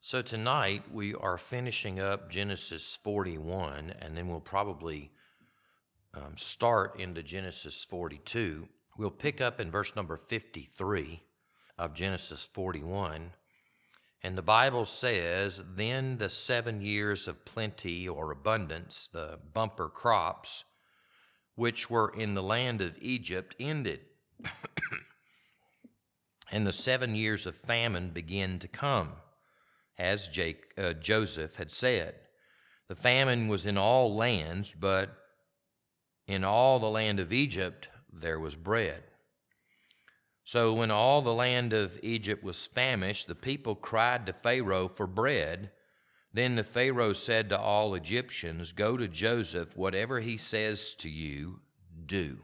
So tonight we are finishing up Genesis 41, and then we'll probably start into Genesis 42. We'll pick up in verse number 53 of Genesis 41. And the Bible says, "Then the 7 years of plenty or abundance, the bumper crops, which were in the land of Egypt, ended. And the 7 years of famine began to come, as Joseph had said. The famine was in all lands, but in all the land of Egypt there was bread. So when all the land of Egypt was famished, the people cried to Pharaoh for bread. Then the Pharaoh said to all Egyptians, 'Go to Joseph, whatever he says to you, do.'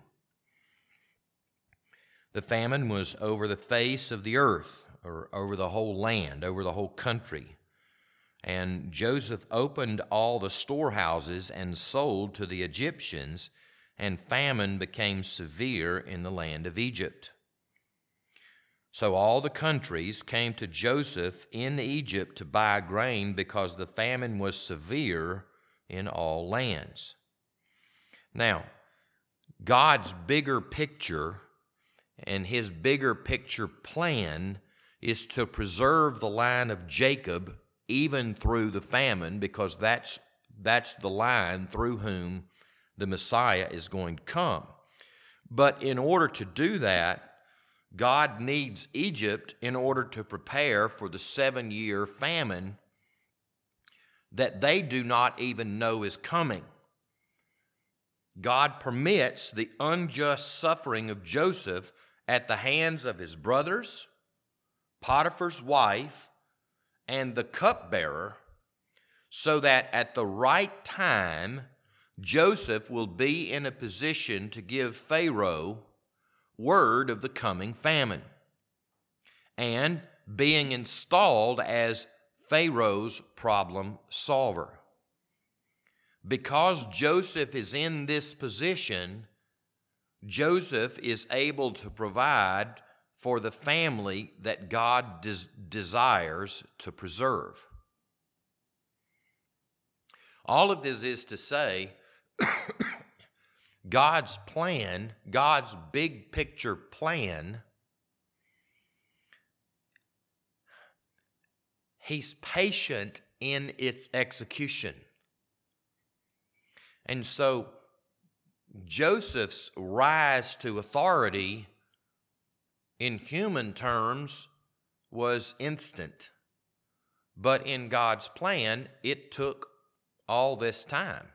The famine was over the face of the earth, or over the whole land, over the whole country. And Joseph opened all the storehouses and sold to the Egyptians, and famine became severe in the land of Egypt. So all the countries came to Joseph in Egypt to buy grain, because the famine was severe in all lands." Now, God's bigger picture and his bigger picture plan is to preserve the line of Jacob even through the famine, because that's the line through whom the Messiah is going to come. But in order to do that, God needs Egypt in order to prepare for the 7-year famine that they do not even know is coming. God permits the unjust suffering of Joseph at the hands of his brothers, Potiphar's wife, and the cupbearer, so that at the right time, Joseph will be in a position to give Pharaoh word of the coming famine, and being installed as Pharaoh's problem solver. Because Joseph is in this position, Joseph is able to provide for the family that God desires to preserve. All of this is to say, God's plan, God's big picture plan, he's patient in its execution. And so Joseph's rise to authority in human terms was instant. But in God's plan, it took all this time.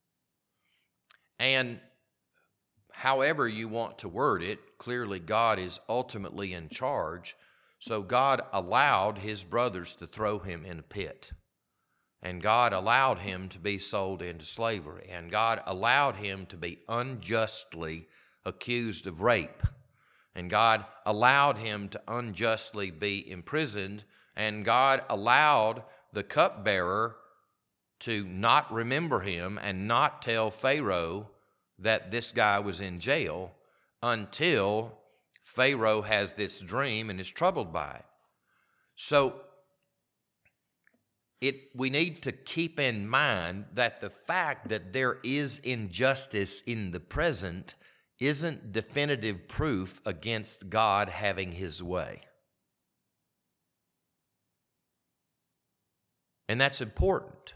And however you want to word it, clearly God is ultimately in charge. So God allowed his brothers to throw him in a pit. And God allowed him to be sold into slavery. And God allowed him to be unjustly accused of rape. And God allowed him to unjustly be imprisoned. And God allowed the cupbearer to not remember him and not tell Pharaoh that this guy was in jail until Pharaoh has this dream and is troubled by it. So we need to keep in mind that the fact that there is injustice in the present isn't definitive proof against God having his way. And that's important.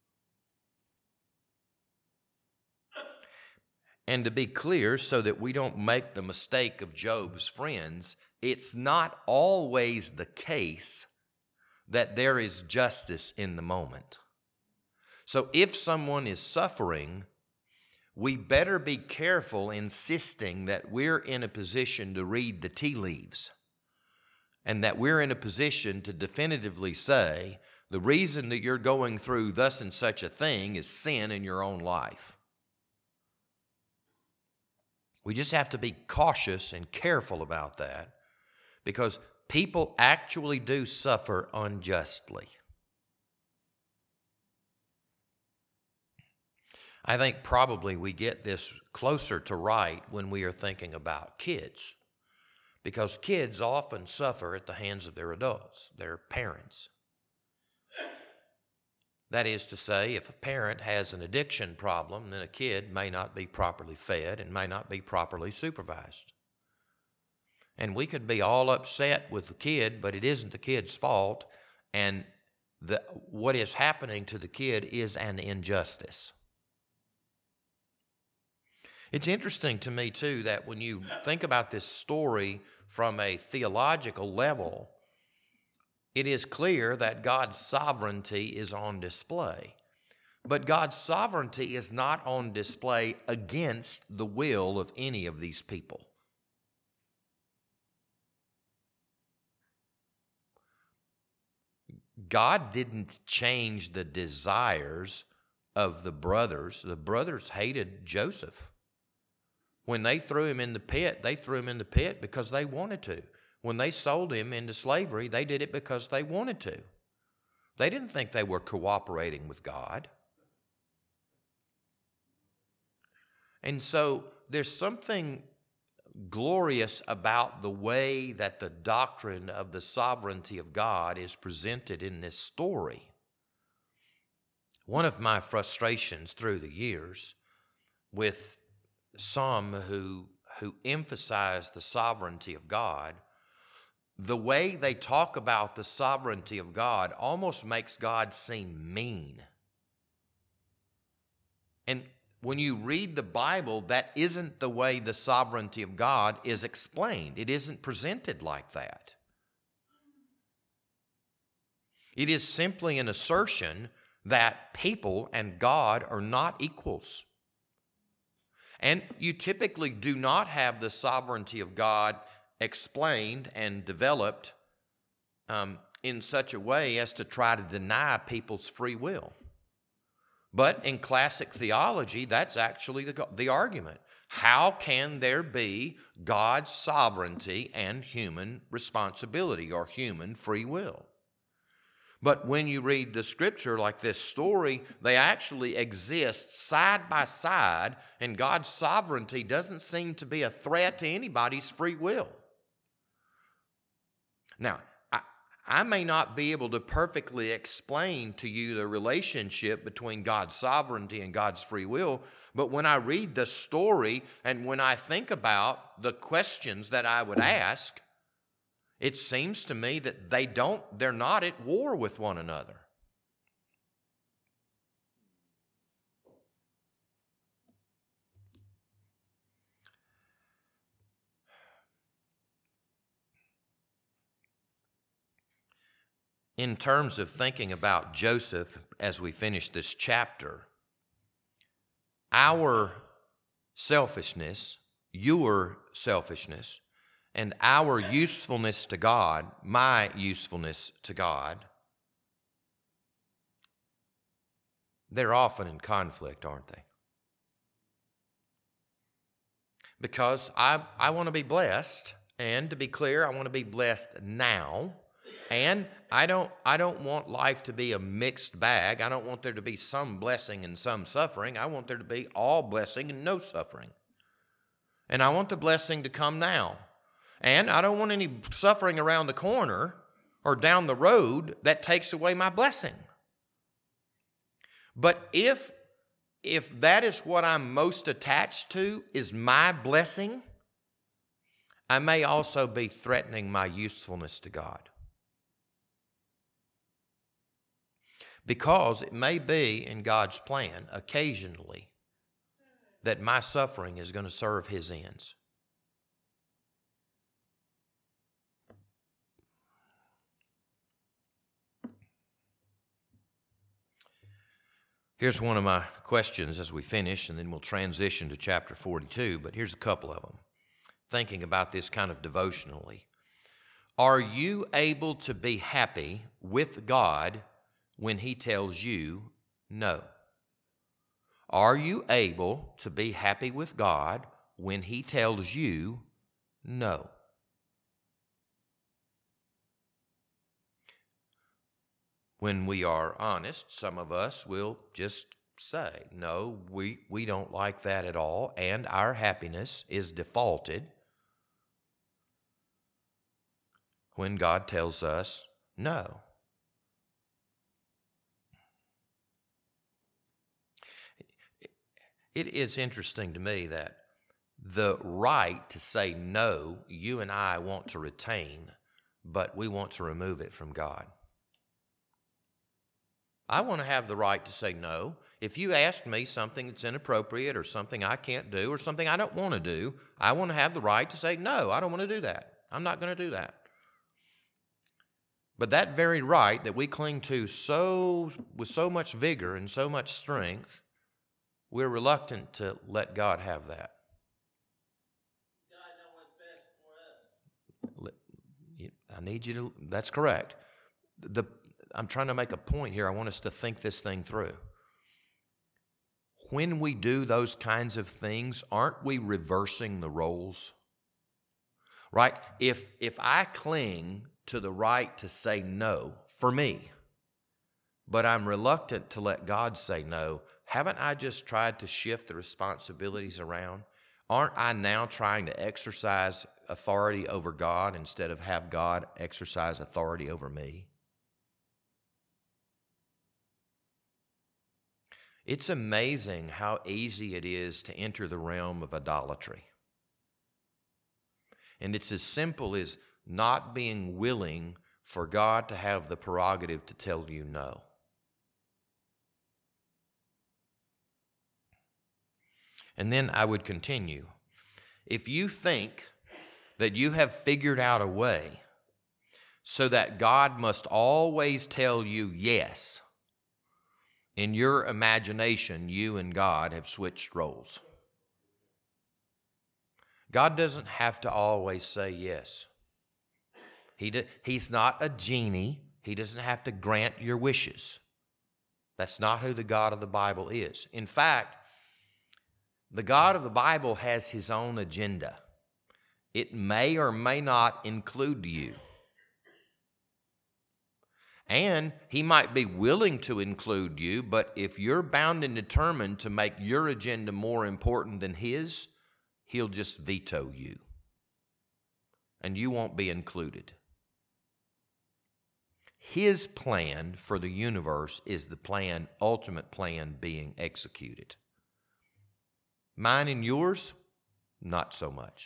And to be clear, so that we don't make the mistake of Job's friends, it's not always the case that there is justice in the moment. So if someone is suffering, we better be careful insisting that we're in a position to read the tea leaves, and that we're in a position to definitively say, the reason that you're going through thus and such a thing is sin in your own life. We just have to be cautious and careful about that, because people actually do suffer unjustly. I think probably we get this closer to right when we are thinking about kids, because kids often suffer at the hands of their adults, their parents. That is to say, if a parent has an addiction problem, then a kid may not be properly fed and may not be properly supervised. And we could be all upset with the kid, but it isn't the kid's fault, and what is happening to the kid is an injustice. It's interesting to me, too, that when you think about this story from a theological level, it is clear that God's sovereignty is on display. But God's sovereignty is not on display against the will of any of these people. God didn't change the desires of the brothers. The brothers hated Joseph. When they threw him in the pit, they threw him in the pit because they wanted to. When they sold him into slavery, they did it because they wanted to. They didn't think they were cooperating with God. And so there's something glorious about the way that the doctrine of the sovereignty of God is presented in this story. One of my frustrations through the years with some who emphasize the sovereignty of God, the way they talk about the sovereignty of God almost makes God seem mean. And when you read the Bible, that isn't the way the sovereignty of God is explained. It isn't presented like that. It is simply an assertion that people and God are not equals. And you typically do not have the sovereignty of God explained and developed in such a way as to try to deny people's free will. But in classic theology, that's actually the argument. How can there be God's sovereignty and human responsibility or human free will? But when you read the scripture like this story, they actually exist side by side, and God's sovereignty doesn't seem to be a threat to anybody's free will. Now, I may not be able to perfectly explain to you the relationship between God's sovereignty and God's free will, but when I read the story and when I think about the questions that I would ask, it seems to me that they're not at war with one another. In terms of thinking about Joseph as we finish this chapter, our selfishness, your selfishness, and our usefulness to God, my usefulness to God, they're often in conflict, aren't they? Because I want to be blessed, and to be clear, I want to be blessed now. And I don't want life to be a mixed bag. I don't want there to be some blessing and some suffering. I want there to be all blessing and no suffering. And I want the blessing to come now. And I don't want any suffering around the corner or down the road that takes away my blessing. But if that is what I'm most attached to, is my blessing, I may also be threatening my usefulness to God. Because it may be in God's plan occasionally that my suffering is going to serve His ends. Here's one of my questions as we finish, and then we'll transition to chapter 42, but here's a couple of them. Thinking about this kind of devotionally. Are you able to be happy with God when He tells you no? Are you able to be happy with God when He tells you no? When we are honest, some of us will just say, no, we don't like that at all, and our happiness is defaulted when God tells us no. It is interesting to me that the right to say no, you and I want to retain, but we want to remove it from God. I want to have the right to say no. If you ask me something that's inappropriate or something I can't do or something I don't want to do, I want to have the right to say, no, I don't want to do that. I'm not going to do that. But that very right that we cling to with so much vigor and so much strength, we're reluctant to let God have that. God knows what's best for us. I need you to, that's correct. I'm trying to make a point here. I want us to think this thing through. When we do those kinds of things, aren't we reversing the roles? Right? If I cling to the right to say no for me, but I'm reluctant to let God say no, haven't I just tried to shift the responsibilities around? Aren't I now trying to exercise authority over God instead of have God exercise authority over me? It's amazing how easy it is to enter the realm of idolatry. And it's as simple as not being willing for God to have the prerogative to tell you no. And then I would continue. If you think that you have figured out a way so that God must always tell you yes, in your imagination, you and God have switched roles. God doesn't have to always say yes. He's not a genie. He doesn't have to grant your wishes. That's not who the God of the Bible is. In fact, the God of the Bible has his own agenda. It may or may not include you. And he might be willing to include you, but if you're bound and determined to make your agenda more important than his, he'll just veto you. And you won't be included. His plan for the universe is the ultimate plan being executed. Mine and yours, not so much.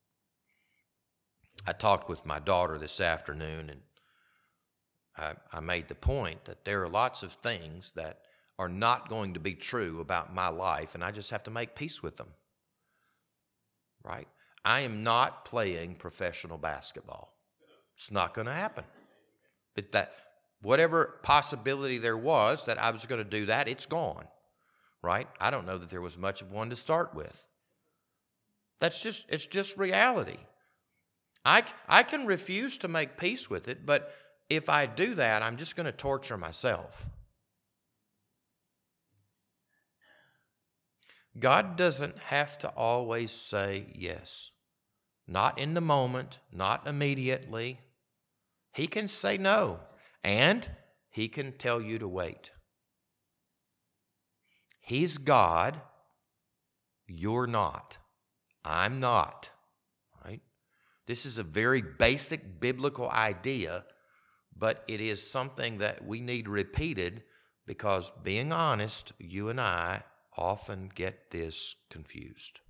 I talked with my daughter this afternoon, and I made the point that there are lots of things that are not going to be true about my life, and I just have to make peace with them. Right? I am not playing professional basketball. It's not going to happen. But that whatever possibility there was that I was going to do that, it's gone. Right? I don't know that there was much of one to start with. It's just reality. I can refuse to make peace with it, but if I do that, I'm just going to torture myself. God doesn't have to always say yes. Not in the moment, not immediately. He can say no, and he can tell you to wait. He's God. You're not. I'm not. Right? This is a very basic biblical idea, but it is something that we need repeated because, being honest, you and I often get this confused.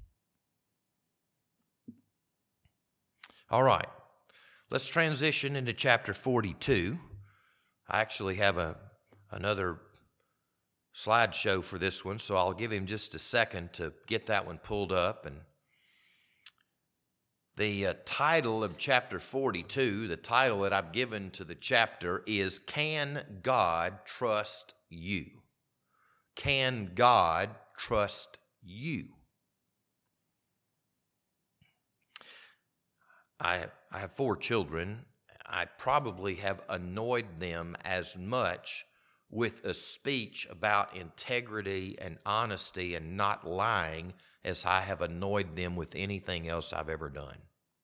All right, let's transition into chapter 42. I actually have another slideshow for this one, so I'll give him just a second to get that one pulled up. And the title of chapter 42, the title that I've given to the chapter is Can God Trust You? Can God trust you? I have 4 children. I probably have annoyed them as much with a speech about integrity and honesty and not lying as I have annoyed them with anything else I've ever done.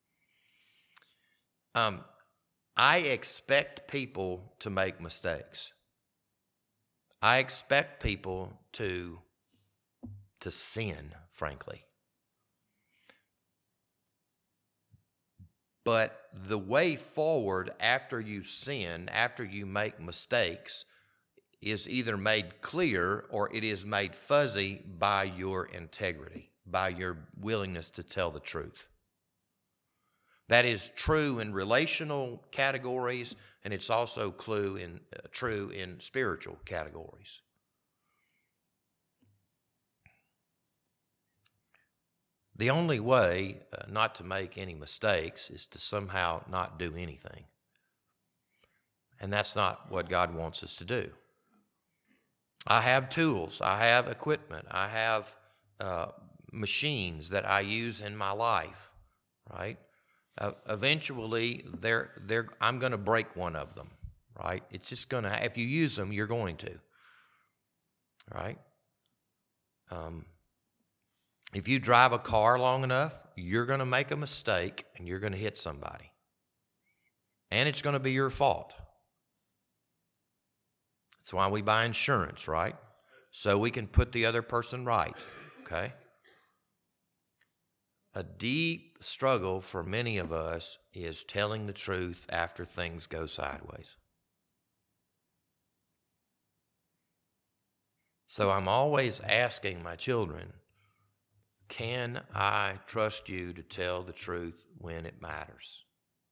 I expect people to make mistakes. I expect people to sin, frankly. But the way forward after you sin, after you make mistakes, is either made clear or it is made fuzzy by your integrity, by your willingness to tell the truth. That is true in relational categories, and it's also true in spiritual categories. The only way not to make any mistakes is to somehow not do anything. And that's not what God wants us to do. I have tools, I have equipment, I have machines that I use in my life, right? Eventually, I'm going to break one of them, right? It's just going to, if you use them, you're going to, right? If you drive a car long enough, you're going to make a mistake and you're going to hit somebody. And it's going to be your fault. That's why we buy insurance, right? So we can put the other person right, okay? A deep struggle for many of us is telling the truth after things go sideways. So I'm always asking my children, can I trust you to tell the truth when it matters?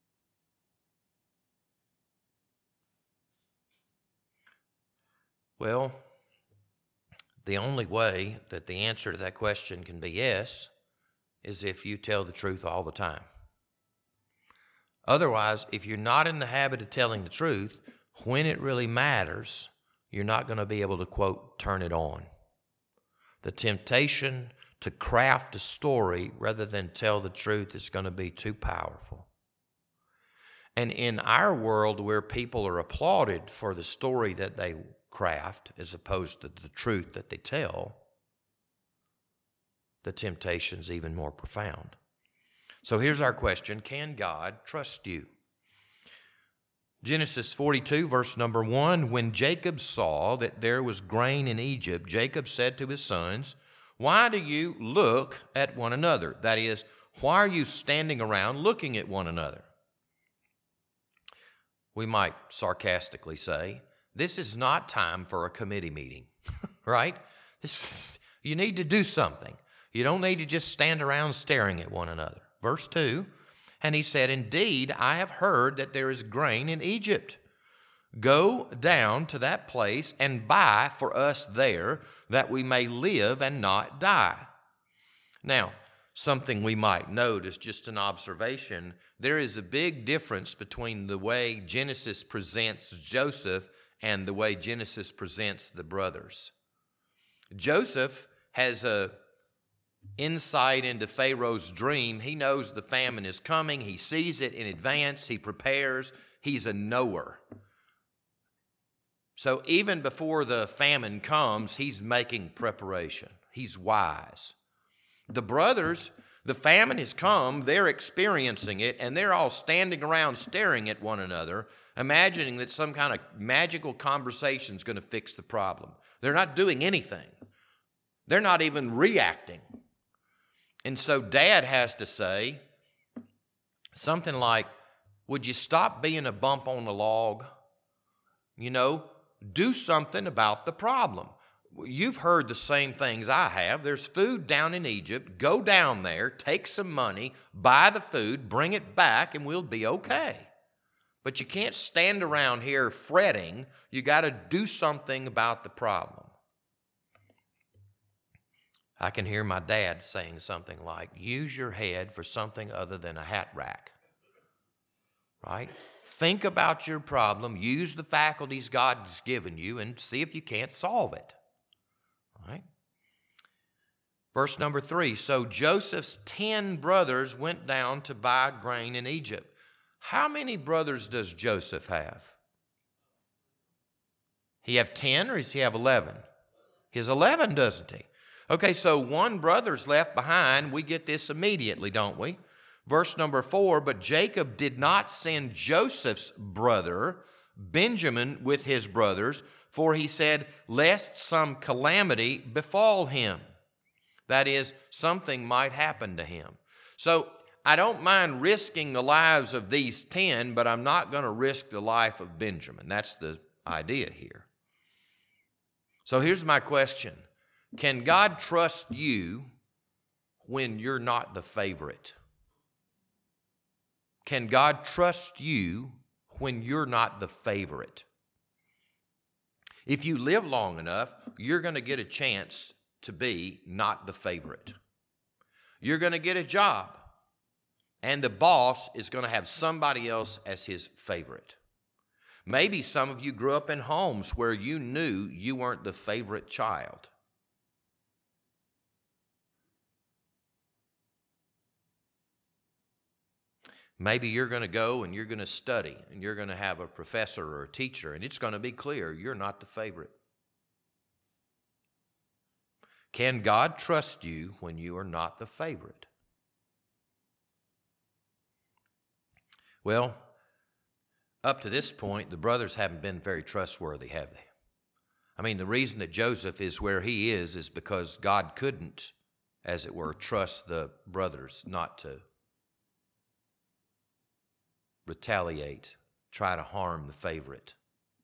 Well, the only way that the answer to that question can be yes is if you tell the truth all the time. Otherwise, if you're not in the habit of telling the truth, when it really matters, you're not going to be able to, quote, turn it on. The temptation to craft a story rather than tell the truth is going to be too powerful. And in our world where people are applauded for the story that they craft as opposed to the truth that they tell, the temptation's even more profound. So here's our question: can God trust you? Genesis 42, verse number 1, when Jacob saw that there was grain in Egypt, Jacob said to his sons, "Why do you look at one another?" That is, why are you standing around looking at one another? We might sarcastically say, this is not time for a committee meeting, right? You need to do something. You don't need to just stand around staring at one another. Verse 2, and he said, "Indeed, I have heard that there is grain in Egypt. Go down to that place and buy for us there, that we may live and not die." Now, something we might note is just an observation. There is a big difference between the way Genesis presents Joseph and the way Genesis presents the brothers. Joseph has a insight into Pharaoh's dream. He knows the famine is coming. He sees it in advance. He prepares. He's a knower. So even before the famine comes, he's making preparation. He's wise. The brothers, the famine has come, they're experiencing it, and they're all standing around staring at one another, imagining that some kind of magical conversation is going to fix the problem. They're not doing anything. They're not even reacting. And so Dad has to say something like, "Would you stop being a bump on the log? You know, do something about the problem. You've heard the same things I have. There's food down in Egypt. Go down there, take some money, buy the food, bring it back, and we'll be okay. But you can't stand around here fretting. You got to do something about the problem." I can hear my dad saying something like, "Use your head for something other than a hat rack." Right? Think about your problem, use the faculties God's given you, and see if you can't solve it. Right? Verse number 3, so Joseph's 10 brothers went down to buy grain in Egypt. How many brothers does Joseph have? He have 10 or does he have 11? He has 11, doesn't he? Okay, so one brother's left behind. We get this immediately, don't we? Verse number 4, but Jacob did not send Joseph's brother, Benjamin, with his brothers, for he said, lest some calamity befall him. That is, something might happen to him. So I don't mind risking the lives of these 10, but I'm not going to risk the life of Benjamin. That's the idea here. So here's my question. Can God trust you when you're not the favorite? Can God trust you when you're not the favorite? If you live long enough, you're going to get a chance to be not the favorite. You're going to get a job, and the boss is going to have somebody else as his favorite. Maybe some of you grew up in homes where you knew you weren't the favorite child. Maybe you're going to go and you're going to study and you're going to have a professor or a teacher, and it's going to be clear you're not the favorite. Can God trust you when you are not the favorite? Well, up to this point, the brothers haven't been very trustworthy, have they? I mean, the reason that Joseph is where he is because God couldn't, as it were, trust the brothers not to retaliate, try to harm the favorite.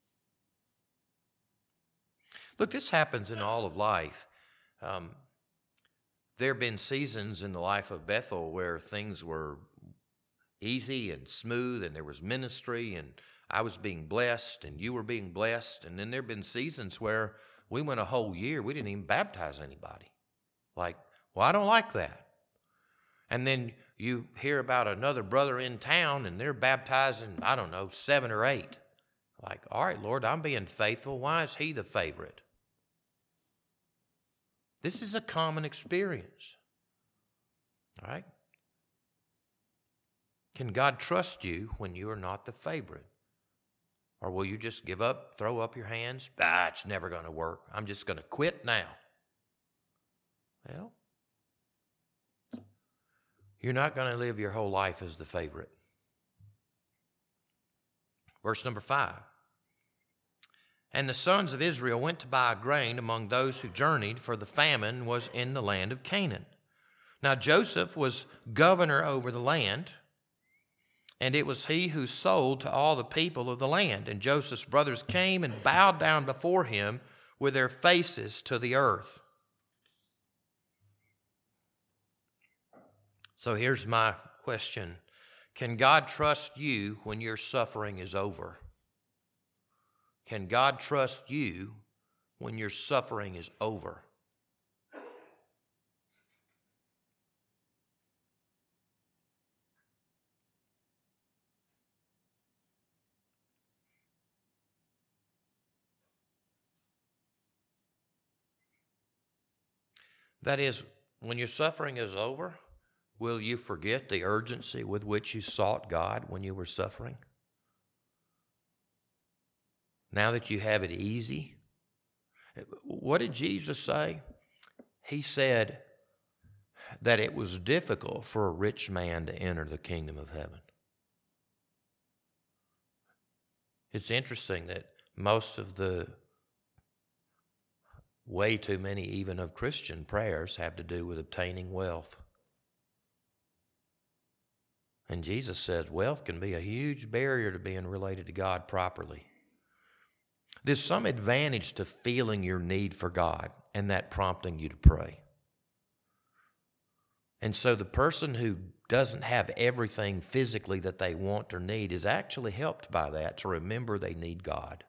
Look, this happens in all of life. There have been seasons in the life of Bethel where things were easy and smooth, and there was ministry, and I was being blessed, and you were being blessed. And then there have been seasons where we went a whole year, we didn't even baptize anybody. Like, well, I don't like that. And then you hear about another brother in town, and they're baptizing, 7 or 8. Like, all right, Lord, I'm being faithful. Why is he the favorite? This is a common experience. All right? Can God trust you when you are not the favorite? Or will you just give up, throw up your hands? It's never going to work. I'm just going to quit now. Well, you're not going to live your whole life as the favorite. Verse number 5. And the sons of Israel went to buy grain among those who journeyed, for the famine was in the land of Canaan. Now Joseph was governor over the land, and it was he who sold to all the people of the land. And Joseph's brothers came and bowed down before him with their faces to the earth. So here's my question. Can God trust you when your suffering is over? Can God trust you when your suffering is over? That is, when your suffering is over, will you forget the urgency with which you sought God when you were suffering? Now that you have it easy, what did Jesus say? He said that it was difficult for a rich man to enter the kingdom of heaven. It's interesting that most of the way too many even of Christian prayers have to do with obtaining wealth. And Jesus says wealth can be a huge barrier to being related to God properly. There's some advantage to feeling your need for God and that prompting you to pray. And so the person who doesn't have everything physically that they want or need is actually helped by that to remember they need God.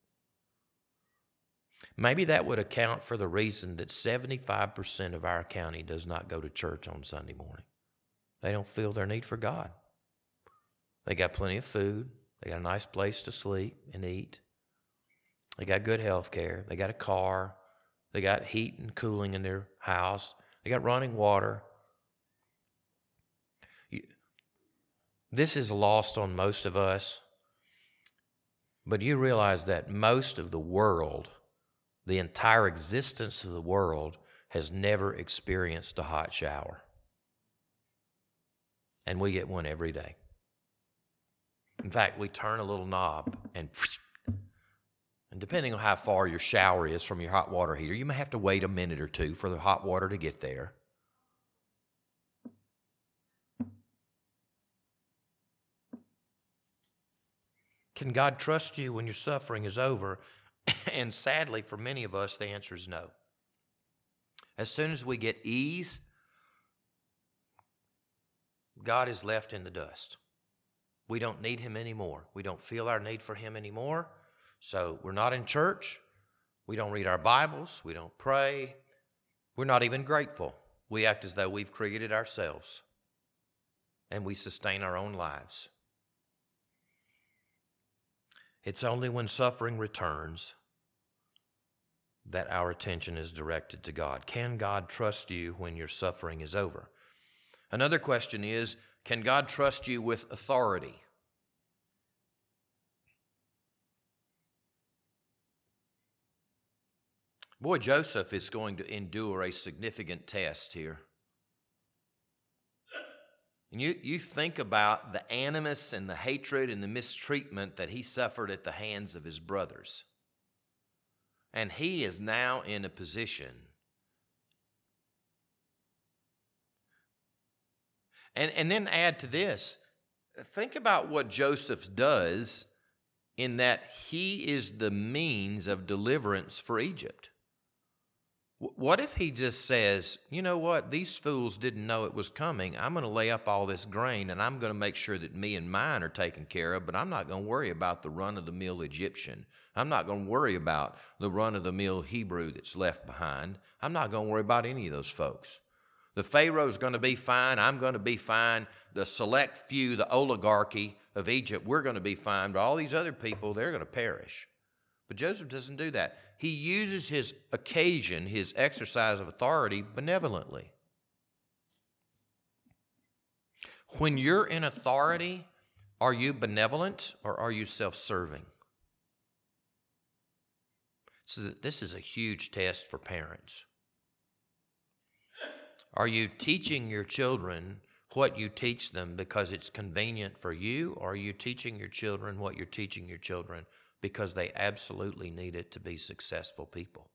Maybe that would account for the reason that 75% of our county does not go to church on Sunday morning. They don't feel their need for God. They got plenty of food. They got a nice place to sleep and eat. They got good health care. They got a car. They got heat and cooling in their house. They got running water. This is lost on most of us. But you realize that most of the world, the entire existence of the world, has never experienced a hot shower. And we get one every day. In fact, we turn a little knob and depending on how far your shower is from your hot water heater, you may have to wait a minute or two for the hot water to get there. Can God trust you when your suffering is over? And sadly, for many of us, the answer is no. As soon as we get ease, God is left in the dust. We don't need him anymore. We don't feel our need for him anymore. So we're not in church. We don't read our Bibles. We don't pray. We're not even grateful. We act as though we've created ourselves, and we sustain our own lives. It's only when suffering returns that our attention is directed to God. Can God trust you when your suffering is over? Another question is, can God trust you with authority? Boy, Joseph is going to endure a significant test here. And you think about the animus and the hatred and the mistreatment that he suffered at the hands of his brothers. And he is now in a position. And then add to this, think about what Joseph does in that he is the means of deliverance for Egypt. What if he just says, you know what, these fools didn't know it was coming. I'm going to lay up all this grain and I'm going to make sure that me and mine are taken care of, but I'm not going to worry about the run-of-the-mill Egyptian. I'm not going to worry about the run-of-the-mill Hebrew that's left behind. I'm not going to worry about any of those folks. The Pharaoh's going to be fine. I'm going to be fine. The select few, the oligarchy of Egypt, we're going to be fine. But all these other people, they're going to perish. But Joseph doesn't do that. He uses his occasion, his exercise of authority, benevolently. When you're in authority, are you benevolent or are you self-serving? So this is a huge test for parents. Are you teaching your children what you teach them because it's convenient for you, or are you teaching your children what you're teaching your children because they absolutely need it to be successful people?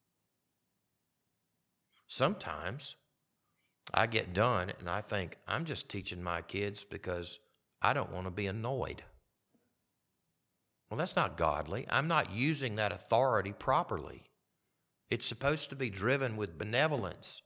Sometimes I get done and I think I'm just teaching my kids because I don't want to be annoyed. Well, that's not godly. I'm not using that authority properly. It's supposed to be driven with benevolence.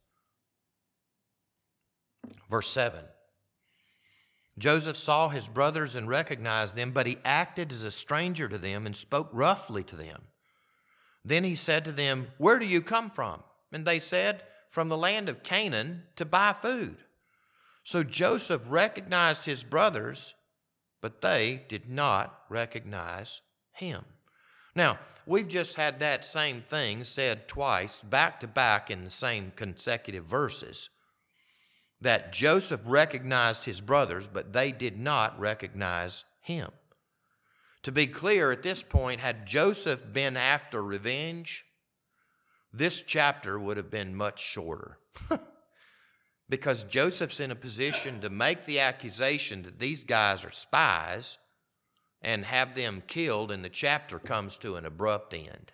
Verse 7. Joseph saw his brothers and recognized them, but he acted as a stranger to them and spoke roughly to them. Then he said to them, "Where do you come from?" And they said, "From the land of Canaan to buy food." So Joseph recognized his brothers, but they did not recognize him. Now, we've just had that same thing said twice, back to back in the same consecutive verses. That Joseph recognized his brothers, but they did not recognize him. To be clear, at this point, had Joseph been after revenge, this chapter would have been much shorter. Because Joseph's in a position to make the accusation that these guys are spies and have them killed, and the chapter comes to an abrupt end.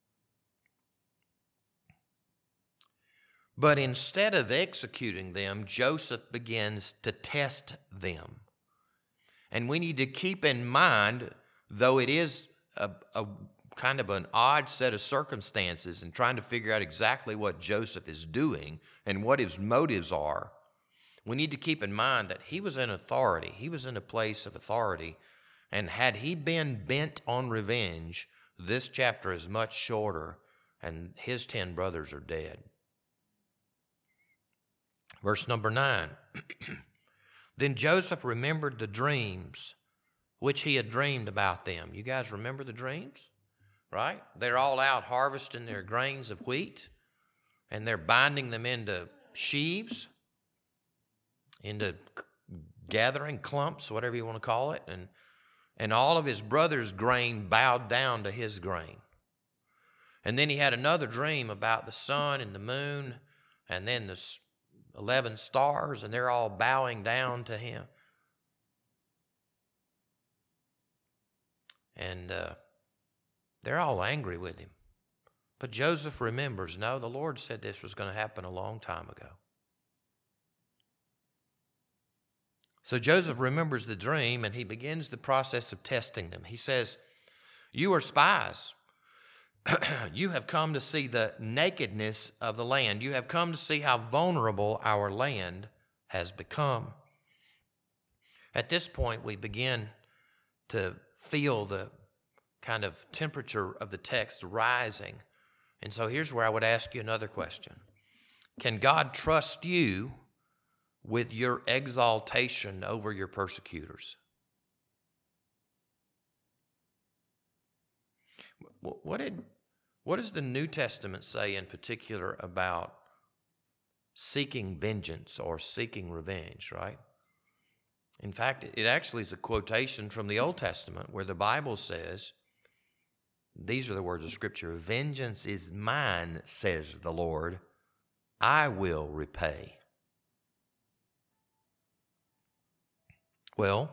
But instead of executing them, Joseph begins to test them. And we need to keep in mind, though it is a kind of an odd set of circumstances and trying to figure out exactly what Joseph is doing and what his motives are, we need to keep in mind that he was in authority. He was in a place of authority. And had he been bent on revenge, this chapter is much shorter and his 10 brothers are dead. Verse number 9. Then Joseph remembered the dreams which he had dreamed about them. You guys remember the dreams? Right? They're all out harvesting their grains of wheat, and they're binding them into sheaves, into gathering clumps, whatever you want to call it, and all of his brothers' grain bowed down to his grain. And then he had another dream about the sun and the moon, and then the 11 stars, and they're all bowing down to him. And they're all angry with him. But Joseph remembers, no, the Lord said this was going to happen a long time ago. So Joseph remembers the dream, and he begins the process of testing them. He says, "You are spies. You have come to see the nakedness of the land. You have come to see how vulnerable our land has become. At this point, we begin to feel the kind of temperature of the text rising. And so here's where I would ask you another question. Can God trust you with your exaltation over your persecutors? What does the New Testament say in particular about seeking vengeance or seeking revenge, right? In fact, it actually is a quotation from the Old Testament where the Bible says, these are the words of Scripture, "Vengeance is mine, says the Lord, I will repay." Well,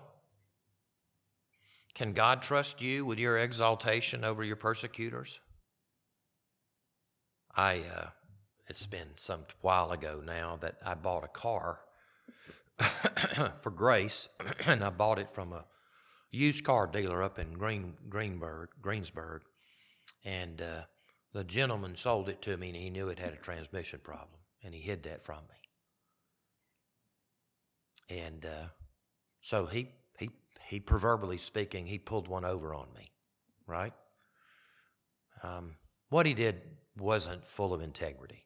can God trust you with your exaltation over your persecutors? It's been some while ago now that I bought a car for Grace, and I bought it from a used car dealer up in Greensburg, and the gentleman sold it to me, and he knew it had a transmission problem, and he hid that from me. And so he proverbially speaking, he pulled one over on me, right? What he did wasn't full of integrity.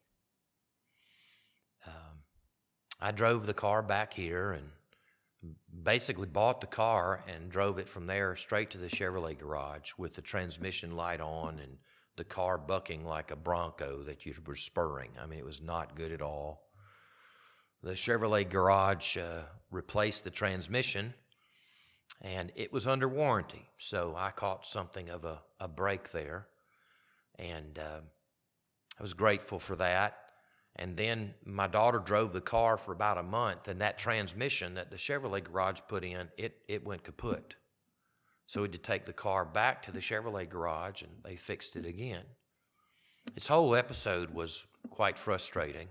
I drove the car back here and basically bought the car and drove it from there straight to the Chevrolet garage with the transmission light on and the car bucking like a Bronco that you were spurring. I mean, it was not good at all. The Chevrolet garage replaced the transmission, and it was under warranty, so I caught something of a break there, and I was grateful for that. And then my daughter drove the car for about a month, and that transmission that the Chevrolet garage put in, it went kaput. So we had to take the car back to the Chevrolet garage, and they fixed it again. This whole episode was quite frustrating.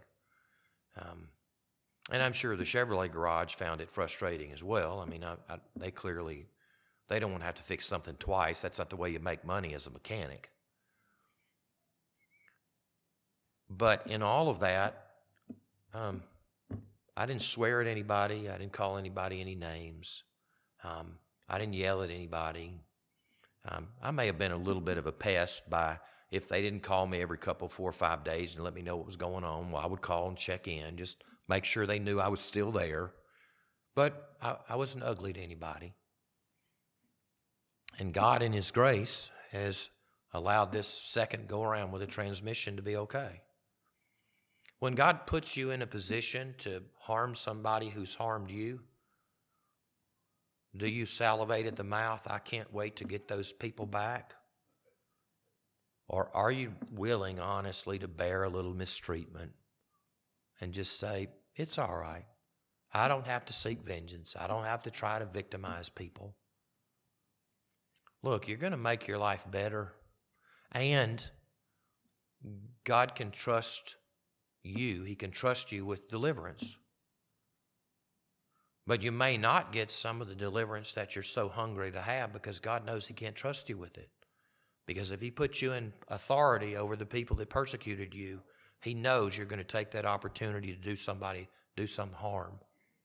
And I'm sure the Chevrolet garage found it frustrating as well. I mean, they don't want to have to fix something twice. That's not the way you make money as a mechanic. But in all of that, I didn't swear at anybody. I didn't call anybody any names. I didn't yell at anybody. I may have been a little bit of a pest by if they didn't call me every 4 or 5 days and let me know what was going on. Well, I would call and check in, just make sure they knew I was still there. But I wasn't ugly to anybody. And God in His grace has allowed this second go around with the transmission to be okay. When God puts you in a position to harm somebody who's harmed you, do you salivate at the mouth, I can't wait to get those people back? Or are you willing, honestly, to bear a little mistreatment and just say, it's all right. I don't have to seek vengeance. I don't have to try to victimize people. Look, you're going to make your life better, and God can trust you. He can trust you with deliverance. But you may not get some of the deliverance that you're so hungry to have because God knows He can't trust you with it. Because if He puts you in authority over the people that persecuted you, He knows you're going to take that opportunity to do some harm.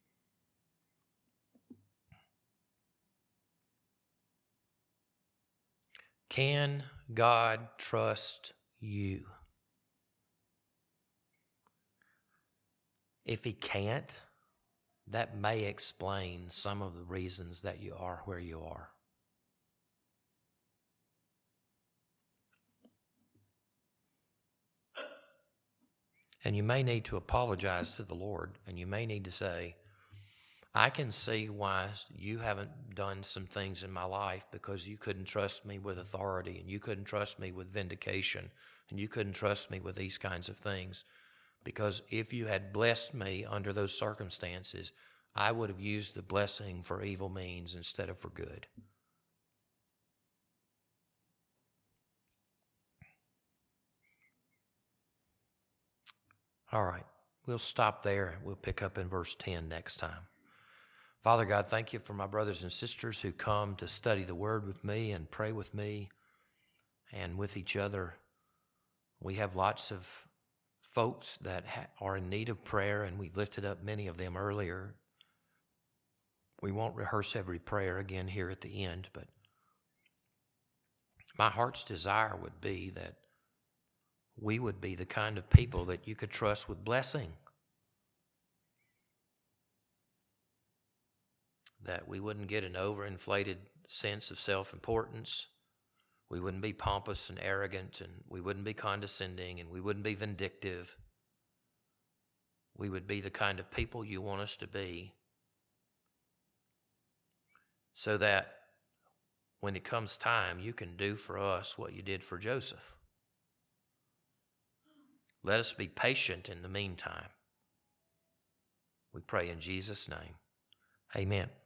Can God trust you? If He can't, that may explain some of the reasons that you are where you are. And you may need to apologize to the Lord, and you may need to say, I can see why you haven't done some things in my life because you couldn't trust me with authority, and you couldn't trust me with vindication, and you couldn't trust me with these kinds of things. Because if you had blessed me under those circumstances, I would have used the blessing for evil means instead of for good. All right, we'll stop there. We'll pick up in verse 10 next time. Father God, thank you for my brothers and sisters who come to study the Word with me and pray with me and with each other. We have lots of folks that are in need of prayer, and we've lifted up many of them earlier. We won't rehearse every prayer again here at the end, but my heart's desire would be that we would be the kind of people that you could trust with blessing. That we wouldn't get an overinflated sense of self-importance. We wouldn't be pompous and arrogant, and we wouldn't be condescending, and we wouldn't be vindictive. We would be the kind of people you want us to be, so that when it comes time, you can do for us what you did for Joseph. Let us be patient in the meantime. We pray in Jesus' name. Amen.